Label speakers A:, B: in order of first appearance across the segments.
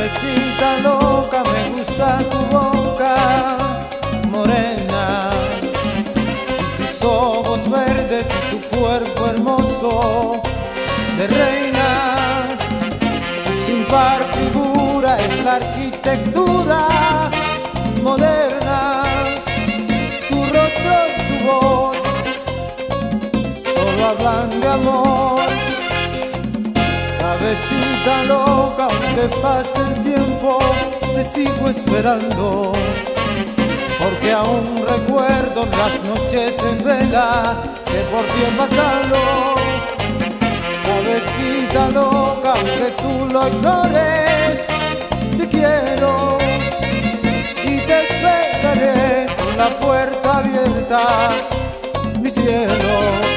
A: Cabecita loca, me gusta tu boca morena, tus ojos verdes y tu cuerpo hermoso de reina. Tu sin par figura es la arquitectura moderna, tu rostro y tu voz solo hablan de amor. Cabecita loca, aunque pase el tiempo, te sigo esperando, porque aún recuerdo las noches en vela que por ti he pasado. Cabecita loca, aunque tú lo ignores, te quiero y te esperaré con la puerta abierta, mi cielo,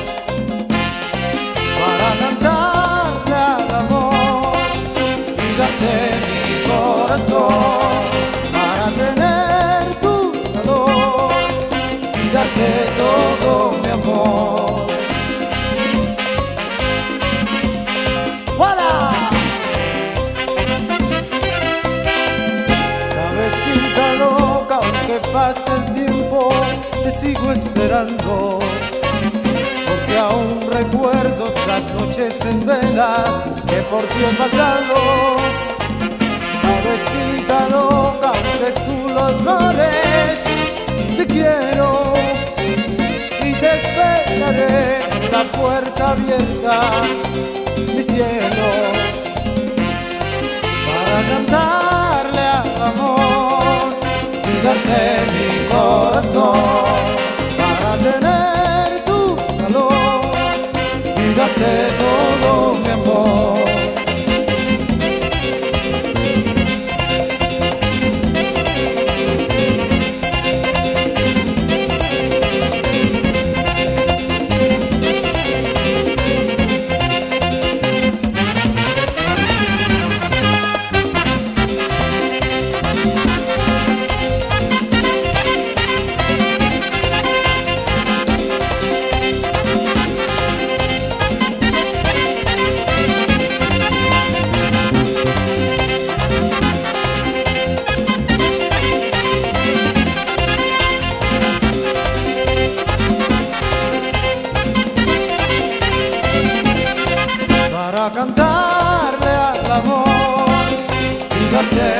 A: para cantarle al amor y darte mi corazón, para tener tu calor y darte todo mi amor. ¡Voilà! Cabecita loca, aunque pase el tiempo, te sigo esperando, porque aún recuerdo las noches en vela que por ti he pasado. Cabecita loca, aunque tú lo ignores, te quiero y te esperaré en la puerta abierta, mi cielo, para cantarle al amor y darte mi corazón, para tener tu calor y darte todo mi amor. Para cantarle al amor y darte